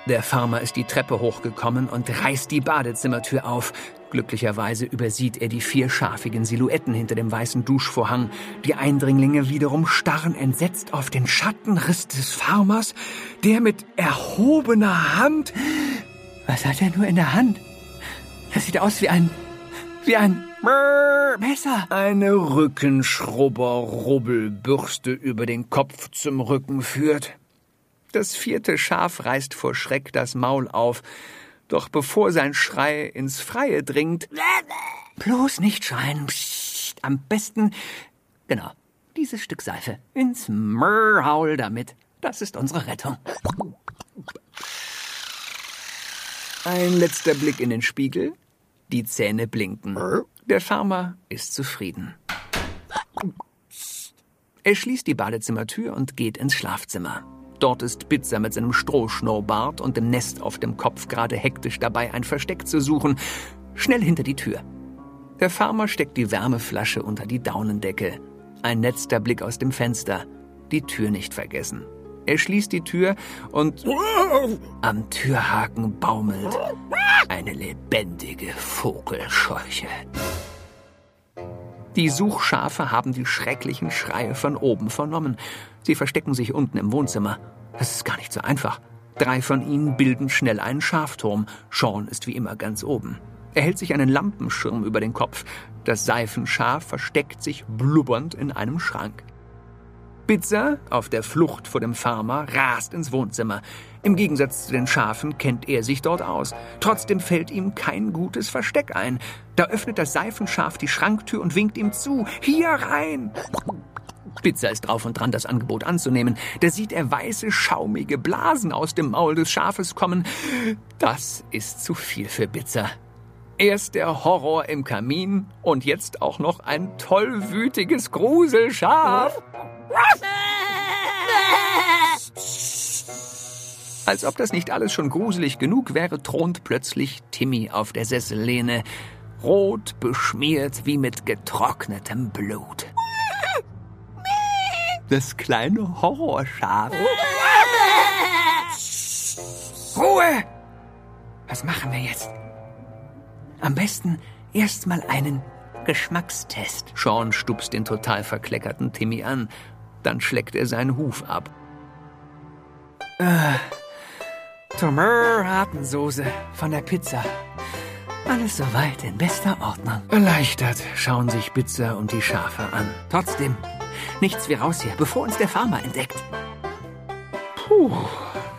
Der Farmer ist die Treppe hochgekommen und reißt die Badezimmertür auf. Glücklicherweise übersieht er die 4 schafigen Silhouetten hinter dem weißen Duschvorhang. Die Eindringlinge wiederum starren entsetzt auf den Schattenriss des Farmers, der mit erhobener Hand... Was hat er nur in der Hand? Das sieht aus wie ein Messer. Eine Rückenschrubber-Rubbelbürste über den Kopf zum Rücken führt. Das 4. Schaf reißt vor Schreck das Maul auf. Doch bevor sein Schrei ins Freie dringt... Bloß nicht schreien. Psst, am besten... Genau, dieses Stück Seife. Ins Maul damit. Das ist unsere Rettung. Ein letzter Blick in den Spiegel. Die Zähne blinken. Der Farmer ist zufrieden. Er schließt die Badezimmertür und geht ins Schlafzimmer. Dort ist Bitzer mit seinem Strohschnurrbart und dem Nest auf dem Kopf gerade hektisch dabei, ein Versteck zu suchen. Schnell hinter die Tür. Der Farmer steckt die Wärmeflasche unter die Daunendecke. Ein letzter Blick aus dem Fenster. Die Tür nicht vergessen. Er schließt die Tür und am Türhaken baumelt eine lebendige Vogelscheuche. Die Suchschafe haben die schrecklichen Schreie von oben vernommen. Sie verstecken sich unten im Wohnzimmer. Das ist gar nicht so einfach. 3 von ihnen bilden schnell einen Schafturm. Sean ist wie immer ganz oben. Er hält sich einen Lampenschirm über den Kopf. Das Seifenschaf versteckt sich blubbernd in einem Schrank. Bitzer, auf der Flucht vor dem Farmer, rast ins Wohnzimmer. Im Gegensatz zu den Schafen kennt er sich dort aus. Trotzdem fällt ihm kein gutes Versteck ein. Da öffnet das Seifenschaf die Schranktür und winkt ihm zu. Hier rein! Bitzer ist drauf und dran, das Angebot anzunehmen. Da sieht er weiße, schaumige Blasen aus dem Maul des Schafes kommen. Das ist zu viel für Bitzer. Erst der Horror im Kamin und jetzt auch noch ein tollwütiges Gruselschaf. Als ob das nicht alles schon gruselig genug wäre, thront plötzlich Timmy auf der Sessellehne, rot beschmiert wie mit getrocknetem Blut. Das kleine Horrorschaf. Ruhe! Was machen wir jetzt? Am besten erst mal einen Geschmackstest. Sean stupst den total verkleckerten Timmy an. Dann schleckt er seinen Huf ab. Tomatensoße von der Pizza. Alles soweit in bester Ordnung. Erleichtert schauen sich Bitzer und die Schafe an. Trotzdem, nichts wie raus hier, bevor uns der Farmer entdeckt. Puh,